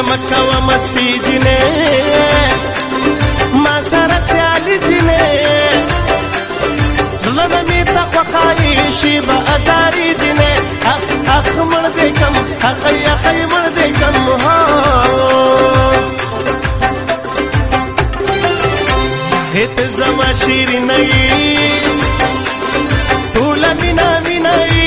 مکه و مستی جنې ما سره سیالي جنې زړه مې ته خوښایي شي به ازاري جنې اخ مړ دې کم اخی مړ دې کم هت زما شیرینۍ ټوله مینا مینۍ